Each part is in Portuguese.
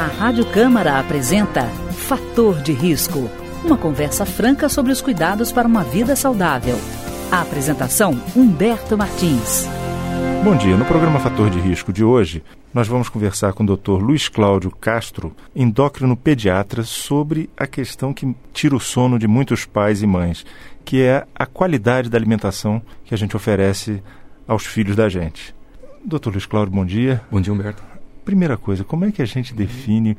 A Rádio Câmara apresenta Fator de Risco, uma conversa franca sobre os cuidados para uma vida saudável. A apresentação, Humberto Martins. Bom dia, no programa Fator de Risco de hoje, nós vamos conversar com o Dr. Luiz Cláudio Castro, endócrino pediatra, sobre a questão que tira o sono de muitos pais e mães, que é a qualidade da alimentação que a gente oferece aos filhos da gente. Dr. Luiz Cláudio, bom dia. Bom dia, Humberto. Primeira coisa, como é que a gente define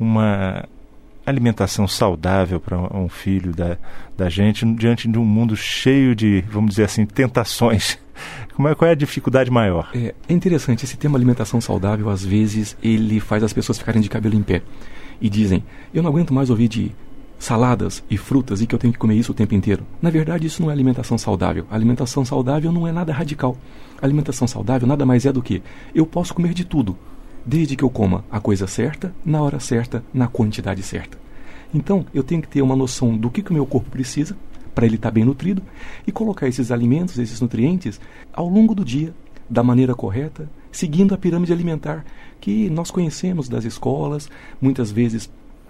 uma alimentação saudável para um filho da gente diante de um mundo cheio de, vamos dizer assim, tentações? Qual é a dificuldade maior? É interessante, esse tema alimentação saudável, às vezes, ele faz as pessoas ficarem de cabelo em pé e dizem, eu não aguento mais ouvir de saladas e frutas e que eu tenho que comer isso o tempo inteiro. Na verdade, isso não é alimentação saudável. A alimentação saudável não é nada radical. A alimentação saudável nada mais é do que eu posso comer de tudo, desde que eu coma a coisa certa, na hora certa, na quantidade certa. Então, eu tenho que ter uma noção do que o meu corpo precisa para ele estar bem nutrido e colocar esses alimentos, esses nutrientes, ao longo do dia, da maneira correta, seguindo a pirâmide alimentar que nós conhecemos das escolas. Muitas vezes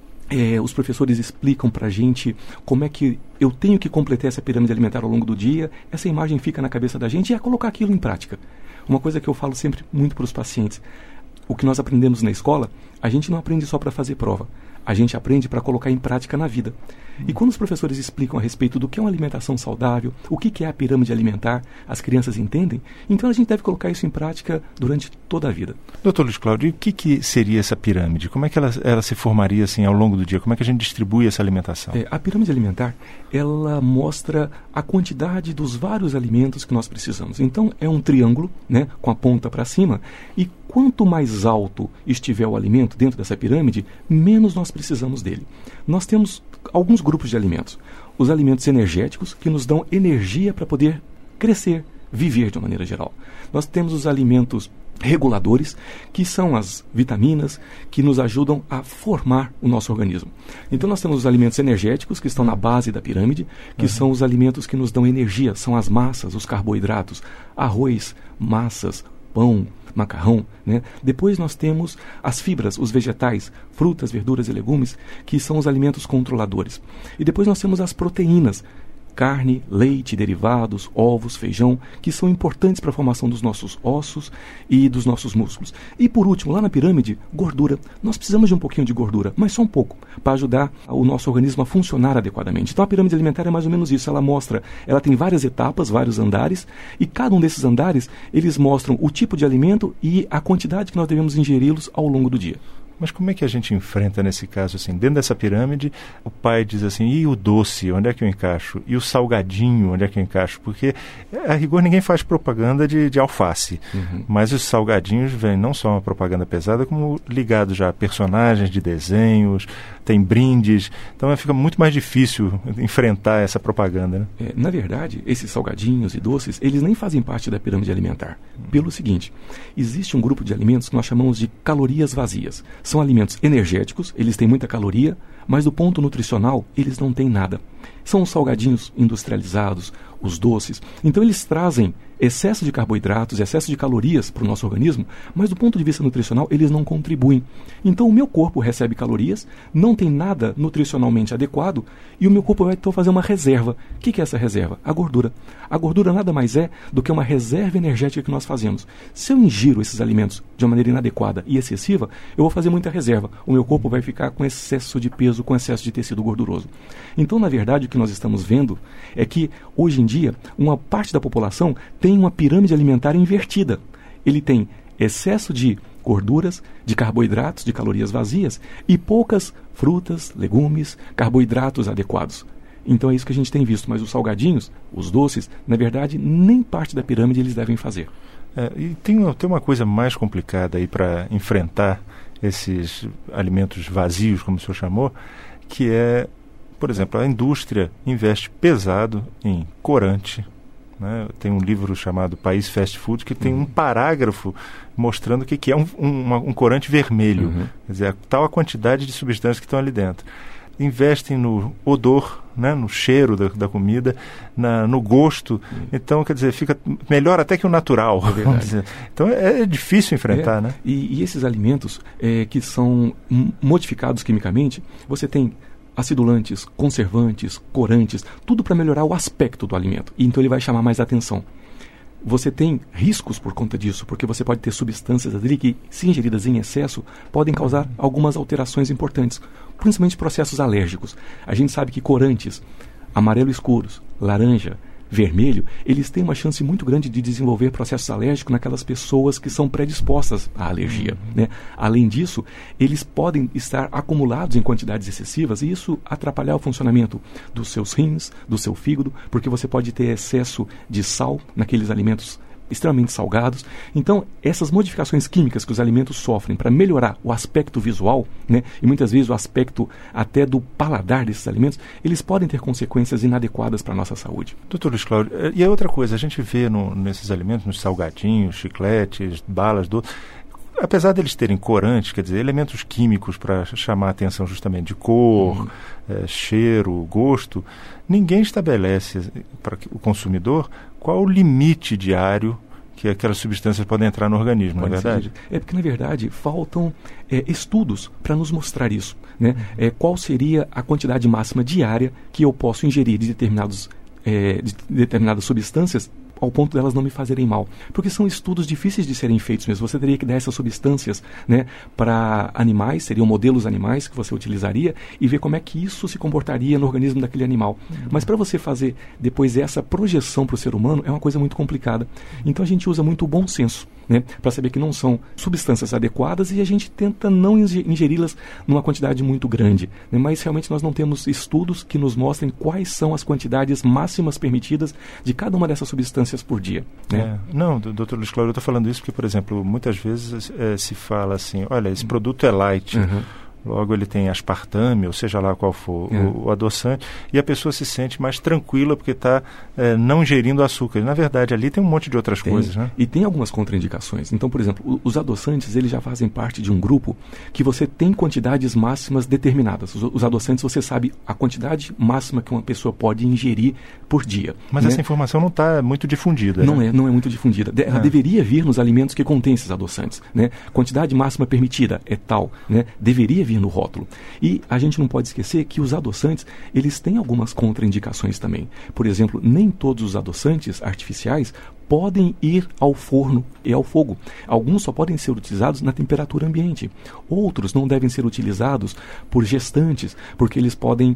os professores explicam para a gente como é que eu tenho que completar essa pirâmide alimentar ao longo do dia. Essa imagem fica na cabeça da gente e é colocar aquilo em prática. Uma coisa que eu falo sempre muito para os pacientes, o que nós aprendemos na escola, a gente não aprende só para fazer prova. A gente aprende para colocar em prática na vida. E quando os professores explicam a respeito do que é uma alimentação saudável, o que é a pirâmide alimentar, as crianças entendem, então a gente deve colocar isso em prática durante toda a vida. Doutor Luiz Cláudio, e o que seria essa pirâmide? Como é que ela se formaria assim, ao longo do dia? Como é que a gente distribui essa alimentação? A pirâmide alimentar, ela mostra a quantidade dos vários alimentos que nós precisamos. Então é um triângulo, né, com a ponta para cima, e quanto mais alto estiver o alimento dentro dessa pirâmide, menos nós precisamos dele. Nós temos alguns grupos de alimentos. Os alimentos energéticos, que nos dão energia para poder crescer, viver de uma maneira geral. Nós temos os alimentos reguladores, que são as vitaminas que nos ajudam a formar o nosso organismo. Então nós temos os alimentos energéticos, que estão na base da pirâmide, que são os alimentos que nos dão energia, são as massas, os carboidratos, arroz, massas, pão, macarrão, né? Depois nós temos as fibras, os vegetais, frutas, verduras e legumes, que são os alimentos controladores. E depois nós temos as proteínas, carne, leite, derivados, ovos, feijão, que são importantes para a formação dos nossos ossos e dos nossos músculos. E por último, lá na pirâmide, gordura. Nós precisamos de um pouquinho de gordura, mas só um pouco, para ajudar o nosso organismo a funcionar adequadamente. Então a pirâmide alimentar é mais ou menos isso. Ela tem várias etapas, vários andares, e cada um desses andares, eles mostram o tipo de alimento e a quantidade que nós devemos ingeri-los ao longo do dia. Mas como é que a gente enfrenta nesse caso, assim, dentro dessa pirâmide, o pai diz assim, e o doce, onde é que eu encaixo? E o salgadinho, onde é que eu encaixo? Porque, a rigor, ninguém faz propaganda de alface, mas os salgadinhos vêm não só uma propaganda pesada, como ligado já a personagens de desenhos, tem brindes, então fica muito mais difícil enfrentar essa propaganda, né? Na verdade, esses salgadinhos e doces, eles nem fazem parte da pirâmide alimentar. Pelo seguinte, existe um grupo de alimentos que nós chamamos de calorias vazias. São alimentos energéticos, eles têm muita caloria, mas do ponto nutricional, eles não têm nada. São os salgadinhos industrializados, os doces. Então eles trazem excesso de carboidratos, excesso de calorias para o nosso organismo, mas do ponto de vista nutricional eles não contribuem. Então o meu corpo recebe calorias, não tem nada nutricionalmente adequado e o meu corpo vai então fazer uma reserva. O que é essa reserva? A gordura. A gordura nada mais é do que uma reserva energética que nós fazemos. Se eu ingiro esses alimentos de uma maneira inadequada e excessiva, eu vou fazer muita reserva. O meu corpo vai ficar com excesso de peso, com excesso de tecido gorduroso. Então, na verdade, o que nós estamos vendo é que, hoje em dia, uma parte da população tem uma pirâmide alimentar invertida. Ele tem excesso de gorduras, de carboidratos, de calorias vazias e poucas frutas, legumes, carboidratos adequados. Então é isso que a gente tem visto, mas os salgadinhos, os doces, na verdade, nem parte da pirâmide eles devem fazer. E tem uma coisa mais complicada aí para enfrentar esses alimentos vazios, como o senhor chamou, que é, por exemplo, a indústria investe pesado em corante, né? Tem um livro chamado País Fast Food que tem um parágrafo mostrando o que é um corante vermelho. Quer dizer, tal a quantidade de substâncias que estão ali dentro. investem no odor, né, no cheiro da comida, no gosto. Então, quer dizer, fica melhor até que o natural. Vamos dizer. Então, é difícil enfrentar, né? E esses alimentos que são modificados quimicamente, você tem acidulantes, conservantes, corantes, tudo para melhorar o aspecto do alimento. E então ele vai chamar mais atenção. Você tem riscos por conta disso, porque você pode ter substâncias ali que, se ingeridas em excesso, podem causar algumas alterações importantes, principalmente processos alérgicos. A gente sabe que corantes, amarelo escuros, laranja, vermelho, eles têm uma chance muito grande de desenvolver processos alérgicos naquelas pessoas que são predispostas à alergia, né? Além disso, eles podem estar acumulados em quantidades excessivas e isso atrapalhar o funcionamento dos seus rins, do seu fígado, porque você pode ter excesso de sal naqueles alimentos extremamente salgados. Então, essas modificações químicas que os alimentos sofrem para melhorar o aspecto visual, né, e muitas vezes o aspecto até do paladar desses alimentos, eles podem ter consequências inadequadas para a nossa saúde. Doutor Luiz Cláudio, e a outra coisa, a gente vê nesses alimentos, nos salgadinhos, chicletes, balas, apesar deles terem corantes, quer dizer, elementos químicos para chamar a atenção justamente de cor, cheiro, gosto, ninguém estabelece para o consumidor qual o limite diário que aquelas substâncias podem entrar no organismo, não é verdade? É porque, na verdade, faltam estudos para nos mostrar isso, né? Qual seria a quantidade máxima diária que eu posso ingerir de determinadas substâncias ao ponto delas não me fazerem mal. Porque são estudos difíceis de serem feitos mesmo. Você teria que dar essas substâncias, né, para animais, seriam modelos animais que você utilizaria e ver como é que isso se comportaria no organismo daquele animal. Mas para você fazer depois essa projeção para o ser humano é uma coisa muito complicada. Então a gente usa muito o bom senso, né, para saber que não são substâncias adequadas e a gente tenta não ingeri-las numa quantidade muito grande, né, mas realmente nós não temos estudos que nos mostrem quais são as quantidades máximas permitidas de cada uma dessas substâncias por dia, né? Não, doutor Luiz Cláudio, eu estou falando isso porque, por exemplo, muitas vezes se fala assim, olha, esse produto é light, logo ele tem aspartame, ou seja lá qual for o adoçante, e a pessoa se sente mais tranquila porque está não ingerindo açúcar. Na verdade, ali tem um monte de outras coisas, né? E tem algumas contraindicações. Então, por exemplo, os adoçantes, eles já fazem parte de um grupo que você tem quantidades máximas determinadas. Os adoçantes, você sabe a quantidade máxima que uma pessoa pode ingerir por dia. Mas essa informação não está muito difundida. Não é muito difundida. Ela deveria vir nos alimentos que contêm esses adoçantes, né? Quantidade máxima permitida é tal, né? Deveria vir no rótulo. E a gente não pode esquecer que os adoçantes, eles têm algumas contraindicações também. Por exemplo, nem todos os adoçantes artificiais podem ir ao forno e ao fogo. Alguns só podem ser utilizados na temperatura ambiente. Outros não devem ser utilizados por gestantes, porque eles podem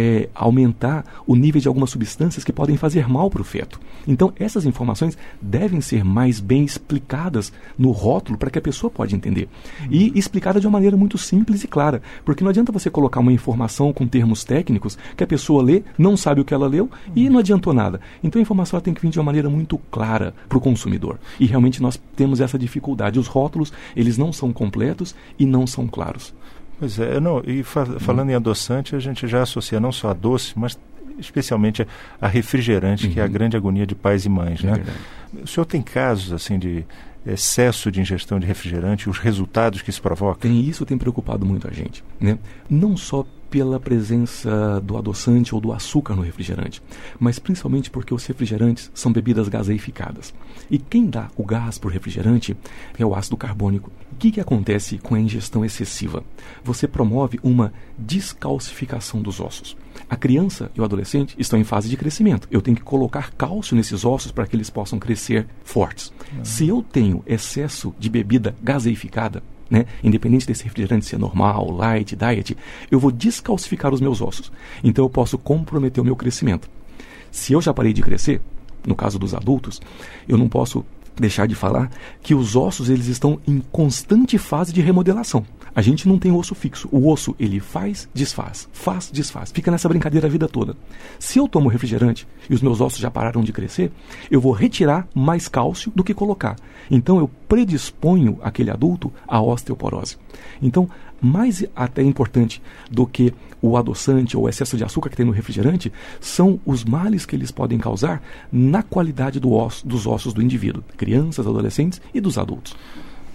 aumentar o nível de algumas substâncias que podem fazer mal para o feto. Então, essas informações devem ser mais bem explicadas no rótulo para que a pessoa pode entender. E explicada de uma maneira muito simples e clara, porque não adianta você colocar uma informação com termos técnicos que a pessoa lê, não sabe o que ela leu e não adiantou nada. Então, a informação tem que vir de uma maneira muito clara para o consumidor. E realmente nós temos essa dificuldade. Os rótulos, eles não são completos e não são claros. Pois é, falando em adoçante, a gente já associa não só a doce, mas especialmente a refrigerante, que é a grande agonia de pais e mães, né? O senhor tem casos assim de excesso de ingestão de refrigerante, os resultados que isso provoca? Isso tem preocupado muito a gente, né? Não só pela presença do adoçante ou do açúcar no refrigerante, mas principalmente porque os refrigerantes são bebidas gaseificadas. E quem dá o gás para o refrigerante é o ácido carbônico. O que acontece com a ingestão excessiva? Você promove uma descalcificação dos ossos. A criança e o adolescente estão em fase de crescimento. Eu tenho que colocar cálcio nesses ossos para que eles possam crescer fortes. Se eu tenho excesso de bebida gaseificada, né, independente desse refrigerante ser normal, light, diet, eu vou descalcificar os meus ossos. Então eu posso comprometer o meu crescimento. Se eu já parei de crescer, no caso dos adultos, eu não posso deixar de falar que os ossos, eles estão em constante fase de remodelação. A gente não tem osso fixo. O osso, ele faz, desfaz, fica nessa brincadeira a vida toda. Se eu tomo refrigerante e os meus ossos já pararam de crescer, eu vou retirar mais cálcio do que colocar. Então eu predisponho aquele adulto à osteoporose. Então, mais até importante do que o adoçante ou o excesso de açúcar que tem no refrigerante são os males que eles podem causar na qualidade dos ossos do indivíduo, crianças, adolescentes e dos adultos.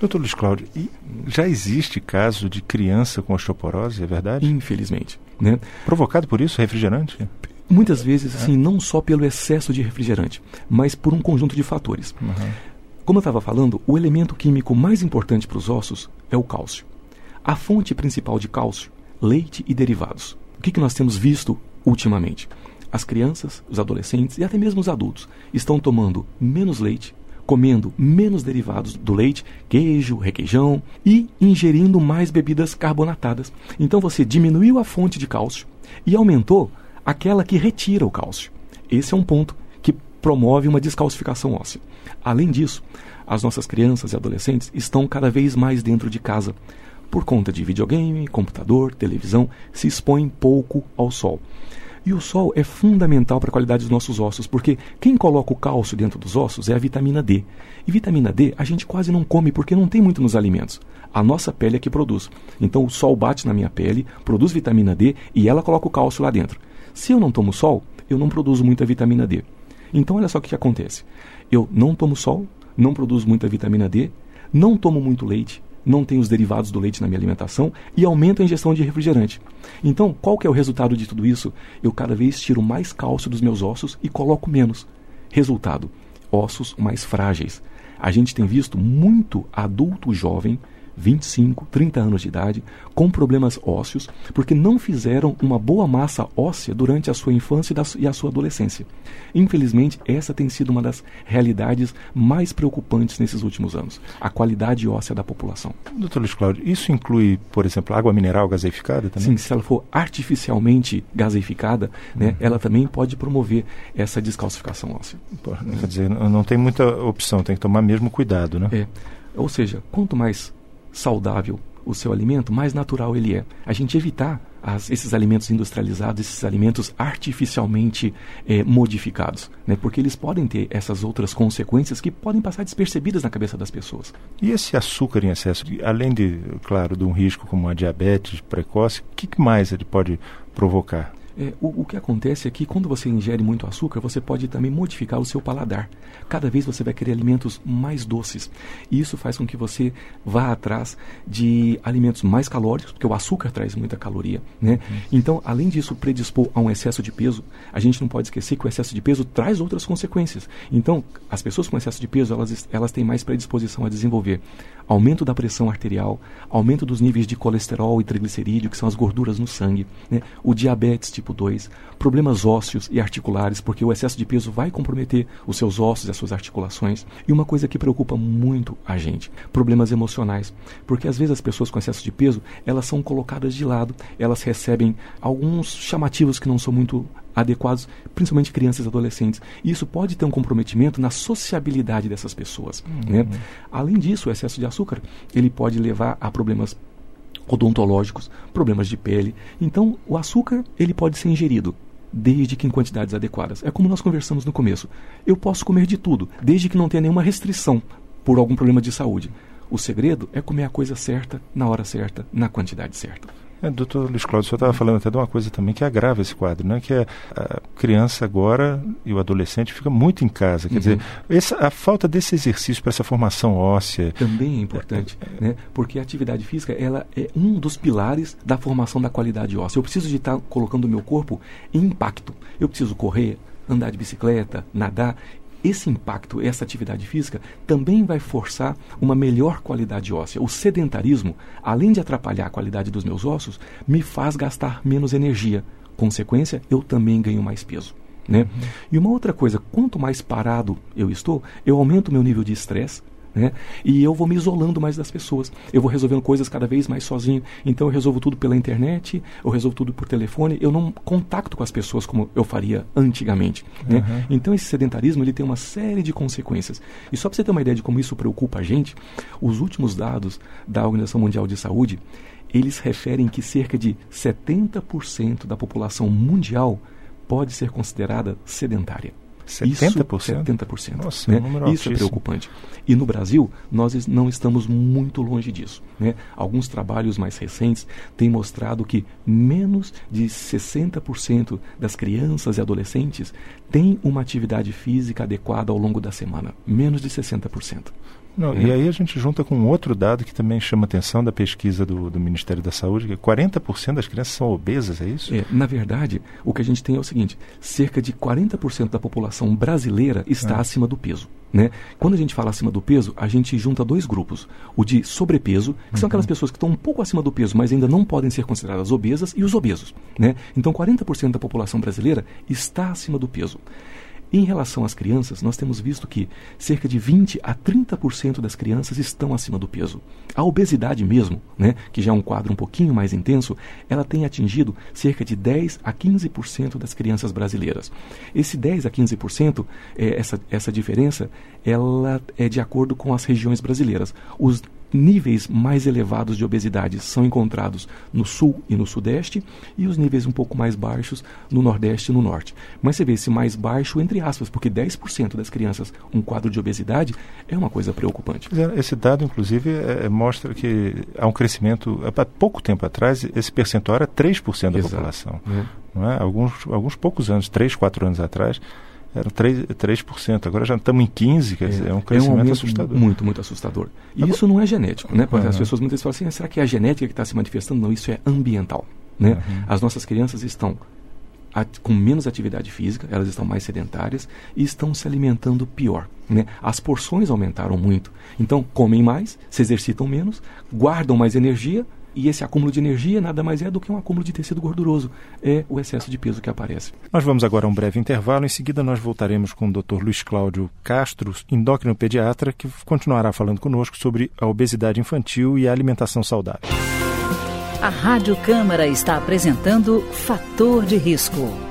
Doutor Luiz Cláudio, e já existe caso de criança com osteoporose, é verdade? Infelizmente, né? Provocado por isso, refrigerante? Muitas vezes, assim, não só pelo excesso de refrigerante, mas por um conjunto de fatores. Como eu estava falando, o elemento químico mais importante para os ossos é o cálcio. A fonte principal de cálcio, leite e derivados. O que nós temos visto ultimamente? As crianças, os adolescentes e até mesmo os adultos estão tomando menos leite, comendo menos derivados do leite, queijo, requeijão e ingerindo mais bebidas carbonatadas. Então você diminuiu a fonte de cálcio e aumentou aquela que retira o cálcio. Esse é um ponto que promove uma descalcificação óssea. Além disso, as nossas crianças e adolescentes estão cada vez mais dentro de casa. Por conta de videogame, computador, televisão, se expõem pouco ao sol. E o sol é fundamental para a qualidade dos nossos ossos, porque quem coloca o cálcio dentro dos ossos é a vitamina D. E vitamina D a gente quase não come porque não tem muito nos alimentos. A nossa pele é que produz. Então o sol bate na minha pele, produz vitamina D e ela coloca o cálcio lá dentro. Se eu não tomo sol, eu não produzo muita vitamina D. Então olha só o que acontece. Eu não tomo sol, não produzo muita vitamina D, não tomo muito leite, não tenho os derivados do leite na minha alimentação e aumento a ingestão de refrigerante. Então, qual que é o resultado de tudo isso? Eu cada vez tiro mais cálcio dos meus ossos e coloco menos. Resultado, ossos mais frágeis. A gente tem visto muito adulto jovem, 25, 30 anos de idade, com problemas ósseos, porque não fizeram uma boa massa óssea durante a sua infância e a sua adolescência. Infelizmente, essa tem sido uma das realidades mais preocupantes nesses últimos anos, a qualidade óssea da população. Doutor Luiz Cláudio, isso inclui, por exemplo, água mineral gaseificada também? Sim, se ela for artificialmente gaseificada, né, ela também pode promover essa descalcificação óssea. Quer dizer, não tem muita opção, tem que tomar mesmo cuidado, né? Ou seja, quanto mais saudável o seu alimento, mais natural ele é. A gente evitar esses alimentos industrializados, esses alimentos artificialmente modificados, né? Porque eles podem ter essas outras consequências que podem passar despercebidas na cabeça das pessoas. E esse açúcar em excesso, além de, claro, de um risco como a diabetes precoce, o que mais ele pode provocar? O que acontece é que quando você ingere muito açúcar, você pode também modificar o seu paladar. Cada vez você vai querer alimentos mais doces. E isso faz com que você vá atrás de alimentos mais calóricos, porque o açúcar traz muita caloria, né? Então, além disso predispor a um excesso de peso, a gente não pode esquecer que o excesso de peso traz outras consequências. Então, as pessoas com excesso de peso, elas têm mais predisposição a desenvolver aumento da pressão arterial, aumento dos níveis de colesterol e triglicerídeo, que são as gorduras no sangue, né? O diabetes tipo 2, problemas ósseos e articulares, porque o excesso de peso vai comprometer os seus ossos e as suas articulações. E uma coisa que preocupa muito a gente, problemas emocionais, porque às vezes as pessoas com excesso de peso, elas são colocadas de lado, elas recebem alguns chamativos que não são muito adequados, principalmente crianças e adolescentes. E isso pode ter um comprometimento na sociabilidade dessas pessoas, né? Além disso, o excesso de açúcar, ele pode levar a problemas odontológicos, problemas de pele. Então, o açúcar, ele pode ser ingerido, desde que em quantidades adequadas. É como nós conversamos no começo. Eu posso comer de tudo, desde que não tenha nenhuma restrição por algum problema de saúde. O segredo é comer a coisa certa, na hora certa, na quantidade certa. Doutor Luiz Cláudio, o senhor estava falando até de uma coisa também que agrava esse quadro, né? Que a criança agora e o adolescente fica muito em casa. Quer dizer, a falta desse exercício para essa formação óssea... Também é importante, né? Porque a atividade física, ela é um dos pilares da formação da qualidade óssea. Eu preciso de estar colocando o meu corpo em impacto. Eu preciso correr, andar de bicicleta, nadar. Esse impacto, essa atividade física, também vai forçar uma melhor qualidade óssea. O sedentarismo, além de atrapalhar a qualidade dos meus ossos, me faz gastar menos energia. Consequência, eu também ganho mais peso, né? E uma outra coisa, quanto mais parado eu estou, eu aumento o meu nível de estresse, né? E eu vou me isolando mais das pessoas. Eu vou resolvendo coisas cada vez mais sozinho. Então eu resolvo tudo pela internet, eu resolvo tudo por telefone, eu não contacto com as pessoas como eu faria antigamente, né? Então esse sedentarismo, ele tem uma série de consequências. E só para você ter uma ideia de como isso preocupa a gente, os últimos dados da Organização Mundial de Saúde, eles referem que cerca de 70% da população mundial pode ser considerada sedentária. 70%? 70%. Nossa, né? É um número Isso é preocupante. E no Brasil, nós não estamos muito longe disso, né? Alguns trabalhos mais recentes têm mostrado que menos de 60% das crianças e adolescentes têm uma atividade física adequada ao longo da semana. Menos de 60%. Não, e aí a gente junta com outro dado que também chama atenção da pesquisa do Ministério da Saúde, que 40% das crianças são obesas, é isso? Na verdade, o que a gente tem é o seguinte, cerca de 40% da população brasileira está acima do peso. Né? Quando a gente fala acima do peso, a gente junta dois grupos. O de sobrepeso, que são aquelas pessoas que estão um pouco acima do peso, mas ainda não podem ser consideradas obesas, e os obesos. Né? Então, 40% da população brasileira está acima do peso. Em relação às crianças, nós temos visto que cerca de 20% a 30% das crianças estão acima do peso. A obesidade mesmo, né, que já é um quadro um pouquinho mais intenso, ela tem atingido cerca de 10% a 15% das crianças brasileiras. Esse 10% a 15%, essa diferença, ela é de acordo com as regiões brasileiras. Os níveis mais elevados de obesidade são encontrados no sul e no sudeste, e os níveis um pouco mais baixos no nordeste e no norte. Mas você vê esse mais baixo entre aspas, porque 10% das crianças um quadro de obesidade é uma coisa preocupante. Esse dado, inclusive, mostra que há um crescimento. Há pouco tempo atrás, esse percentual era 3% da população. Não é? Alguns poucos anos, 3, 4 anos atrás, era 3%, agora já estamos em 15%, quer dizer, é um crescimento assustador. Muito, muito assustador. E isso não é genético, né? Porque as pessoas muitas vezes falam assim, será que é a genética que está se manifestando? Não, isso é ambiental. Né? As nossas crianças estão com menos atividade física, elas estão mais sedentárias e estão se alimentando pior. Né? As porções aumentaram muito, então comem mais, se exercitam menos, guardam mais energia, e esse acúmulo de energia nada mais é do que um acúmulo de tecido gorduroso. É o excesso de peso que aparece. Nós vamos agora a um breve intervalo. Em seguida nós voltaremos com o Dr. Luiz Cláudio Castro, endocrinopediatra, que continuará falando conosco sobre a obesidade infantil e a alimentação saudável. A Rádio Câmara está apresentando Fator de Risco.